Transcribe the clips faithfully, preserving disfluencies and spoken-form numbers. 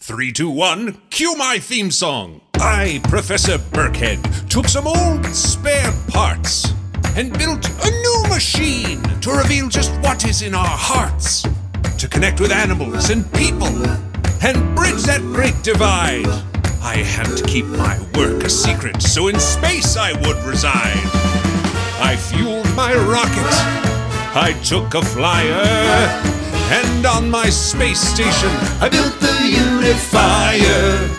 Three, two, one, cue my theme song. I, Professor Burkhead, took some old spare parts and built a new machine to reveal just what is in our hearts, to connect with animals and people and bridge that great divide. I had to keep my work a secret, so in space I would reside. I fueled my rocket, I took a flyer, and on my space station I built the Unifier.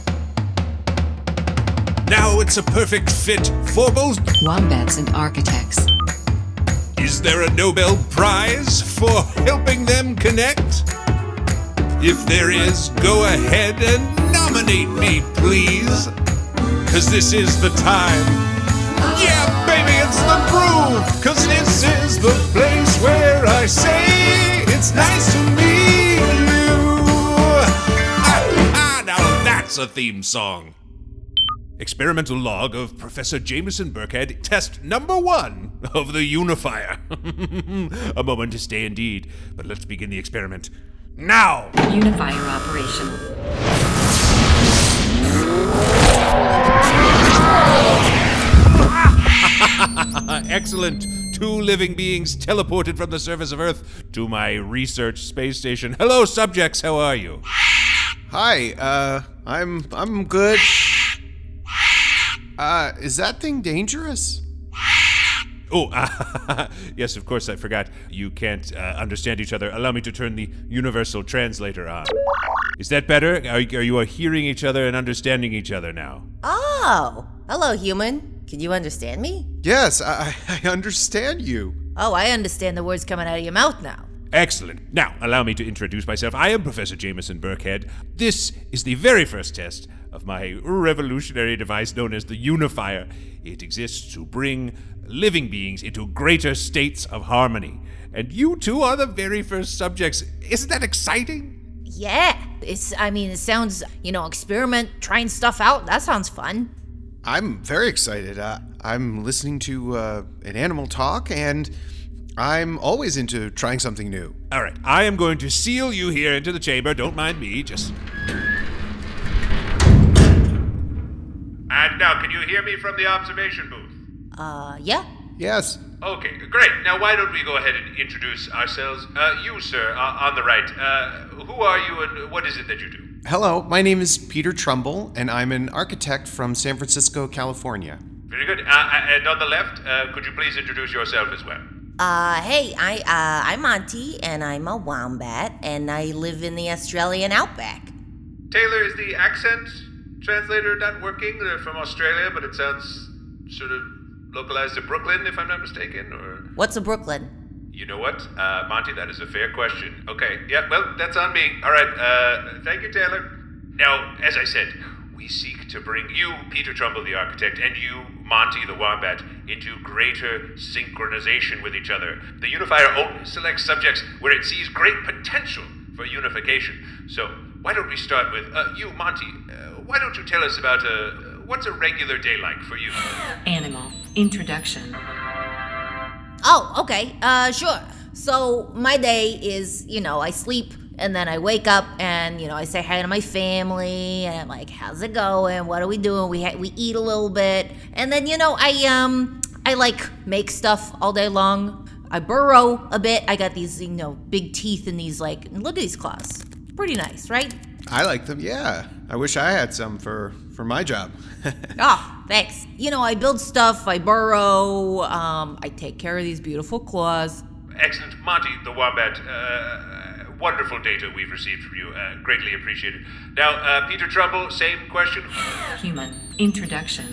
Now it's a perfect fit for both wombats and architects. Is there a Nobel Prize for helping them connect? If there is, go ahead and nominate me, please. Cause this is the time. Yeah, baby, it's the groove. Cause this is the place where I say it's nice to meet you. Ah, ah, now that's a theme song. Experimental log of Professor Jameson Burkhead, test number one of the Unifier. A moment to stay indeed, but let's begin the experiment now. Unifier operation. Excellent. Two living beings teleported from the surface of Earth to my research space station. Hello, subjects. How are you? Hi. Uh, I'm I'm good. Uh, is that thing dangerous? Oh, uh, yes, of course, I forgot. You can't uh, understand each other. Allow me to turn the universal translator on. Is that better? Are, are you hearing each other and understanding each other now? Oh, hello, human. Can you understand me? Yes, I, I understand you. Oh, I understand the words coming out of your mouth now. Excellent. Now, allow me to introduce myself. I am Professor Jameson Burkhead. This is the very first test of my revolutionary device known as the Unifier. It exists to bring living beings into greater states of harmony. And you two are the very first subjects. Isn't that exciting? Yeah. It's, I mean, it sounds, you know, experiment, trying stuff out. That sounds fun. I'm very excited. Uh, I'm listening to uh, an animal talk, and I'm always into trying something new. All right, I am going to seal you here into the chamber. Don't mind me, just... And now, can you hear me from the observation booth? Uh, yeah? Yes. Okay, great. Now, why don't we go ahead and introduce ourselves? Uh, you, sir, uh, on the right. Uh, who are you and what is it that you do? Hello, my name is Peter Trumbull, and I'm an architect from San Francisco, California. Very good. Uh, and on the left, uh, could you please introduce yourself as well? Uh, hey, I, uh, I'm Monty, and I'm a wombat, and I live in the Australian outback. Taylor, is the accent translator not working? They're from Australia, but it sounds sort of localized to Brooklyn, if I'm not mistaken, or... What's a Brooklyn? You know what, uh, Monty, that is a fair question. Okay, yeah, well, that's on me. All right, uh, thank you, Taylor. Now, as I said, we seek to bring you, Peter Trumbull, the architect, and you, Monty, the wombat, into greater synchronization with each other. The Unifier only selects subjects where it sees great potential for unification. So, why don't we start with, uh, you, Monty, uh, why don't you tell us about, uh, what's a regular day like for you? Animal introduction. Oh, okay, uh, sure. So, my day is, you know, I sleep, and then I wake up, and, you know, I say hi to my family, and I'm like, how's it going? What are we doing? We ha- we eat a little bit, and then, you know, I, um, I, like, make stuff all day long. I burrow a bit. I got these, you know, big teeth and these, like, look at these claws. Pretty nice, right? I like them, yeah. I wish I had some for, for my job. Oh, thanks. You know, I build stuff, I burrow, um, I take care of these beautiful claws. Excellent. Monty, the wombat, uh, wonderful data we've received from you. Uh, greatly appreciated. Now, uh, Peter Trumbull, same question. Human introduction.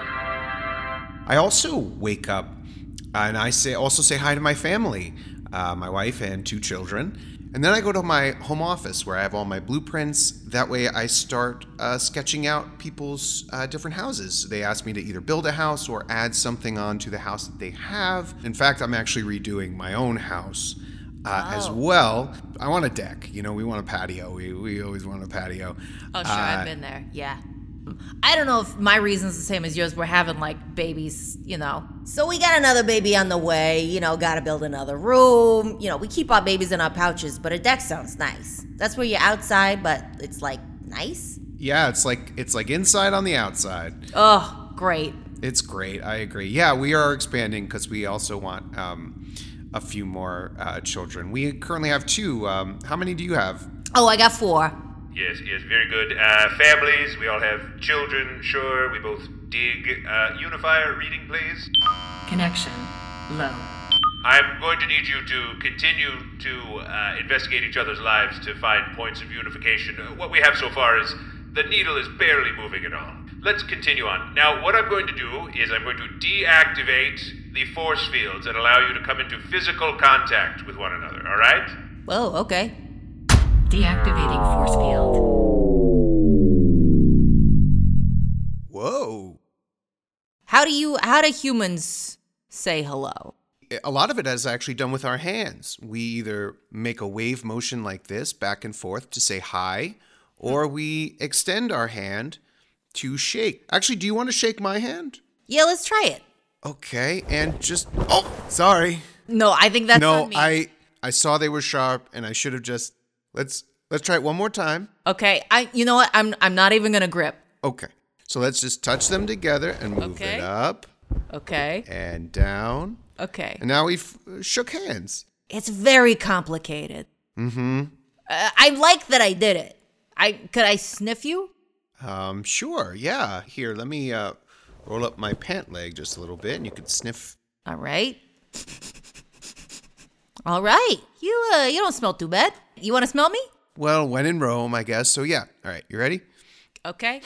I also wake up and I say also say hi to my family, uh, my wife and two children. And then I go to my home office where I have all my blueprints. That way I start uh, sketching out people's uh, different houses. They ask me to either build a house or add something onto the house that they have. In fact, I'm actually redoing my own house uh, Oh. as well. I want a deck. You know, we want a patio. We, we always want a patio. Oh, sure, Uh, I've been there, yeah. I don't know if my reason's the same as yours. We're having, like, babies, you know. So we got another baby on the way, you know, gotta build another room. You know, we keep our babies in our pouches, but a deck sounds nice. That's where you're outside, but it's, like, nice. Yeah, it's like it's like inside on the outside. Oh, great. It's great. I agree. Yeah, we are expanding because we also want um, a few more uh, children. We currently have two. Um, how many do you have? Oh, I got four. Yes, yes, very good. Uh, families, we all have children, sure. We both dig. Uh, Unifier, reading, please. Connection low. I'm going to need you to continue to uh, investigate each other's lives to find points of unification. Uh, what we have so far is the needle is barely moving at all. Let's continue on. Now, what I'm going to do is I'm going to deactivate the force fields and allow you to come into physical contact with one another, all right? Whoa, okay. Deactivating force field. Whoa. How do you, how do humans say hello? A lot of it is actually done with our hands. We either make a wave motion like this back and forth to say hi, or we extend our hand to shake. Actually, do you want to shake my hand? Yeah, let's try it. Okay, and just oh, sorry. No, I think that's no, on me. I I saw they were sharp, and I should have just let's let's try it one more time. Okay, I you know what? I'm I'm not even gonna grip. Okay, so let's just touch them together and move Okay. it up Okay. and down, Okay. and now we've uh, shook hands. It's very complicated. Mm-hmm. Uh, I like that I did it. I could I sniff you? Um, sure, yeah. Here, let me uh, roll up my pant leg just a little bit, and you could sniff. All right. All right. You uh you don't smell too bad. You want to smell me? Well, when in Rome, I guess. So yeah. All right, you ready? Okay.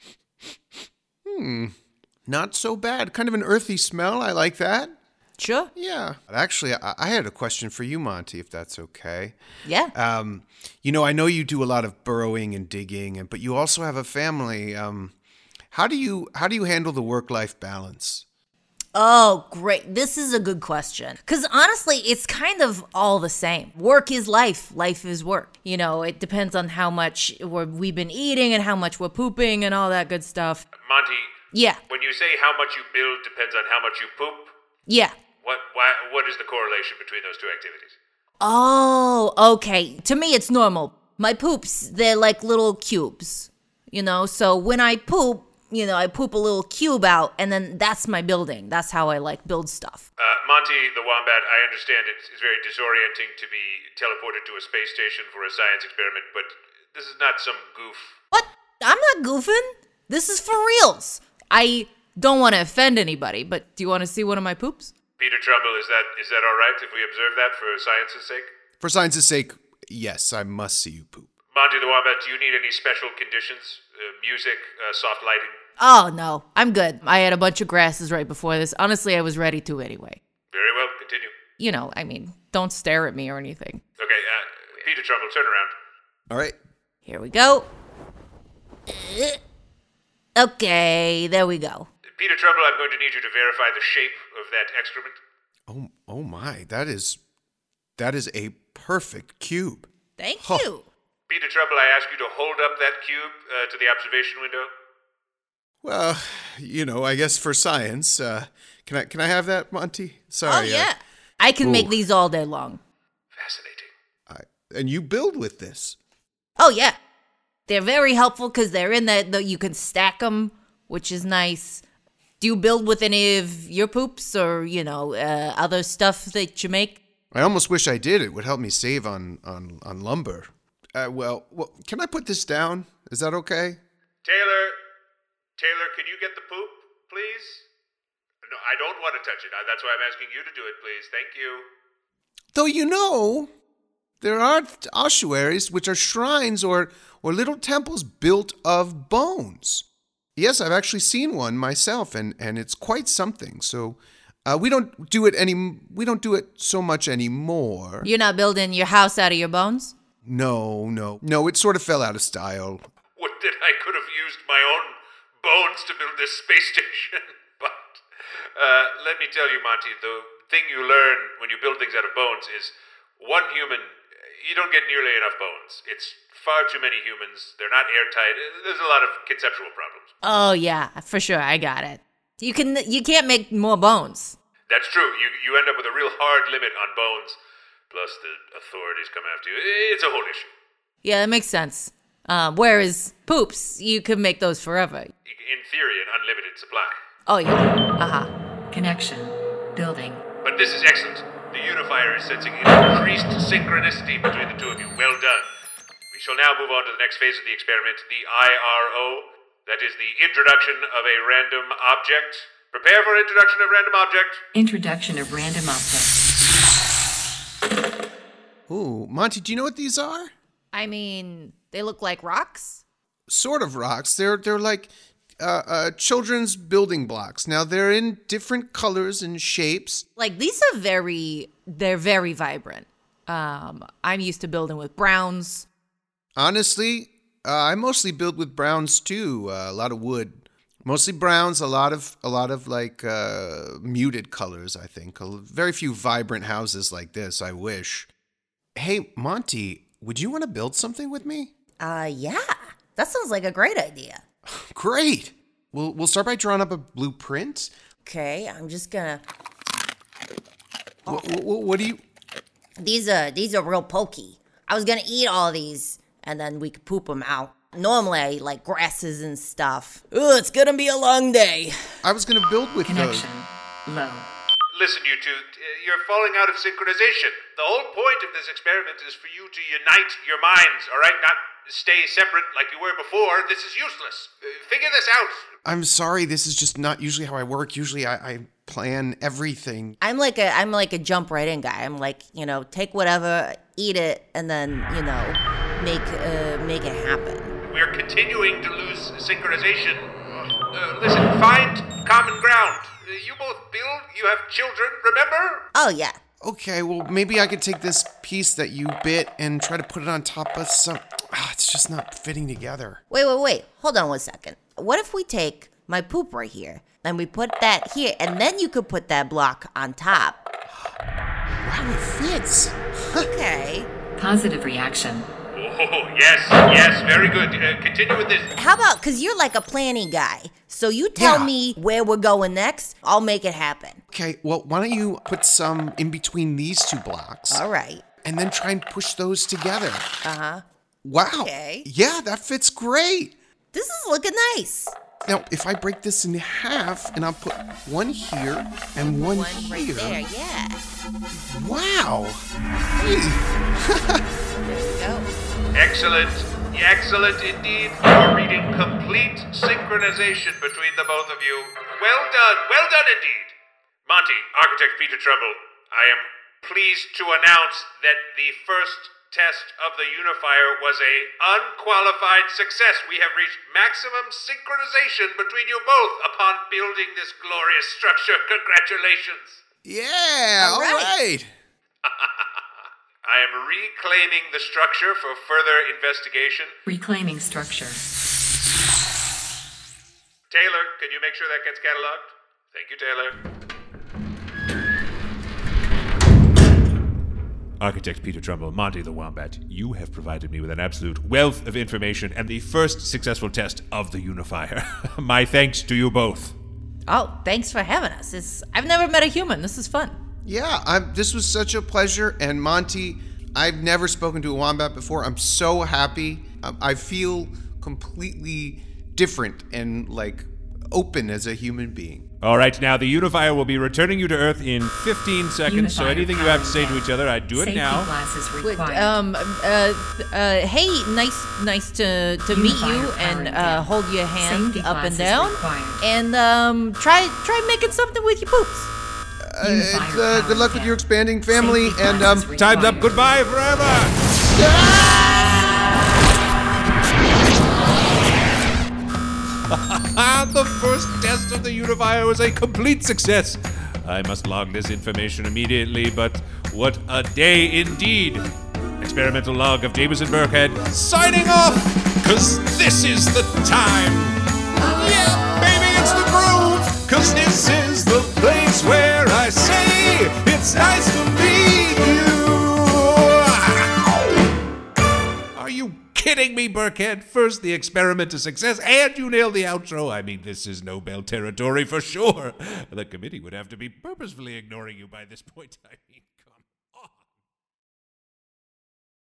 Hmm. Not so bad. Kind of an earthy smell. I like that. Sure. Yeah. Actually, I, I had a question for you, Monty, if that's okay. Yeah. Um, you know, I know you do a lot of burrowing and digging, and but you also have a family. Um, how do you how do you handle the work-life balance? Oh, great. This is a good question. Because honestly, it's kind of all the same. Work is life. Life is work. You know, it depends on how much we're, we've been eating and how much we're pooping and all that good stuff. Monty, Yeah. when you say how much you build depends on how much you poop, Yeah. what why, what is the correlation between those two activities? Oh, okay. To me, it's normal. My poops, they're like little cubes, you know? So when I poop, you know, I poop a little cube out, and then that's my building. That's how I, like, build stuff. Uh, Monty the Wombat, I understand it's, it's very disorienting to be teleported to a space station for a science experiment, but this is not some goof. What? I'm not goofing. This is for reals. I don't want to offend anybody, but do you want to see one of my poops? Peter Trumbull, is that is that all right if we observe that for science's sake? For science's sake, yes, I must see you poop. Monty the Wombat, do you need any special conditions? Uh, music, uh, soft lighting? Oh, no. I'm good. I had a bunch of grasses right before this. Honestly, I was ready to anyway. Very well, continue. You know, I mean, don't stare at me or anything. Okay, uh, Peter Trumbull, turn around. All right. Here we go. Okay, there we go. Peter Trumbull, I'm going to need you to verify the shape of that excrement. Oh, oh my, that is that is a perfect cube. Thank Huh. you. Peter Trumbull, I ask you to hold up that cube uh, to the observation window. Well, you know, I guess for science, uh, can I can I have that, Monty? Sorry. Oh, yeah. I can ooh. make these all day long. Fascinating. Uh, I, and you build with this. Oh, yeah. They're very helpful because they're in the, the, you can stack them, which is nice. Do you build with any of your poops or, you know, uh, other stuff that you make? I almost wish I did. It would help me save on on on lumber. Uh, well, well, can I put this down? Is that okay? Taylor, Taylor, can you get the poop, please? No, I don't want to touch it. That's why I'm asking you to do it, please. Thank you. Though you know, there are ossuaries which are shrines or or little temples built of bones. Yes, I've actually seen one myself, and, and it's quite something. So uh, we don't do it any. We don't do it so much anymore. You're not building your house out of your bones? No, no, no. It sort of fell out of style. Would that I could have used my own bones to build this space station. But uh, let me tell you, Monty, the thing you learn when you build things out of bones is one human, you don't get nearly enough bones. It's far too many humans. They're not airtight. There's a lot of conceptual problems. Oh, yeah, for sure. I got it. You can you can't make more bones. That's true. You you end up with a real hard limit on bones. Plus the authorities come after you. It's a whole issue. Yeah, that makes sense. Um, whereas poops, you could make those forever. In theory, an unlimited supply. Oh, yeah. Uh-huh. Connection. Building. But this is excellent. The unifier is sensing increased synchronicity between the two of you. Well done. We shall now move on to the next phase of the experiment, the I R O. That is the introduction of a random object. Prepare for introduction of random object. Introduction of random object. Ooh, Monty, do you know what these are? I mean, they look like rocks. Sort of rocks. They're they're like uh, uh, children's building blocks. Now they're in different colors and shapes. Like, these are very, they're very vibrant. Um, I'm used to building with browns. Honestly, uh, I mostly build with browns too. Uh, a lot of wood, mostly browns. A lot of a lot of like uh, muted colors. I think very few vibrant houses like this. I wish. Hey, Monty, would you want to build something with me? Uh, yeah. That sounds like a great idea. Great. We'll we'll start by drawing up a blueprint. Okay, I'm just gonna. What, what, what do you? These are these are real pokey. I was gonna eat all these, and then we could poop them out. Normally, I eat like grasses and stuff. Ugh, it's gonna be a long day. I was gonna build with those. Connection. Low. Listen, you two, uh, you're falling out of synchronization. The whole point of this experiment is for you to unite your minds, all right? Not stay separate like you were before. This is useless. Uh, figure this out. I'm sorry, this is just not usually how I work. Usually I, I plan everything. I'm like a I'm like a jump right in guy. I'm like, you know, take whatever, eat it, and then, you know, make uh, make it happen. We're continuing to lose synchronization. Uh, listen, find common ground. Uh, you both build, you have children, remember? Oh yeah. Okay, well, maybe I could take this piece that you bit and try to put it on top of some... Ah, it's just not fitting together. Wait, wait, wait. Hold on one second. What if we take my poop right here, and we put that here, and then you could put that block on top? Wow, it fits. Okay. Positive reaction. Oh, yes, yes, very good. Uh, continue with this. How about, because you're like a planning guy, so you tell Yeah. me where we're going next, I'll make it happen. Okay, well, why don't you put some in between these two blocks? All right. And then try and push those together. Uh-huh. Wow. Okay. Yeah, that fits great. This is looking nice. Now, if I break this in half and I'll put one here and one, One here. right there, yeah. Wow. Hey. There we go. Excellent, excellent indeed. You're reading complete synchronization between the both of you. Well done, well done indeed. Monty, Architect Peter Trumbull, I am pleased to announce that the first test of the unifier was a unqualified success. We have reached maximum synchronization between you both upon building this glorious structure. Congratulations. Yeah, all All right. right. I am reclaiming the structure for further investigation. Reclaiming structure. Taylor, can you make sure that gets cataloged? Thank you, Taylor. Architect Peter Trumbull, Monty the Wombat, you have provided me with an absolute wealth of information and the first successful test of the unifier. My thanks to you both. Oh, thanks for having us. It's, I've never met a human. This is fun. Yeah, I'm, this was such a pleasure. And Monty, I've never spoken to a wombat before. I'm so happy. Um, I feel completely different and like open as a human being. All right, now the unifier will be returning you to Earth in fifteen seconds, so Unifier anything you have to say to powering each other, I do it Safety now. glasses Wait, required. um, uh, uh, hey, nice, nice to to meet you, Unifier and powering uh, down. hold your hand Safety up and glasses down, required. and um, try try making something with your poops. Uh, Unifier it's, uh, good luck with powering your expanding family. Safety And um, glasses Time's up. required. Goodbye forever. The first test of the unifier was a complete success. I must log this information immediately, but what a day indeed. Experimental log of Jameson Burkhead signing off, cause this is the time. Yeah, baby, it's the groove, cause this is the place where I say it's nice to meet you. Are you kidding me, Burkhead? First, the experiment a success, and you nailed the outro. I mean, this is Nobel territory for sure. The committee would have to be purposefully ignoring you by this point. I mean...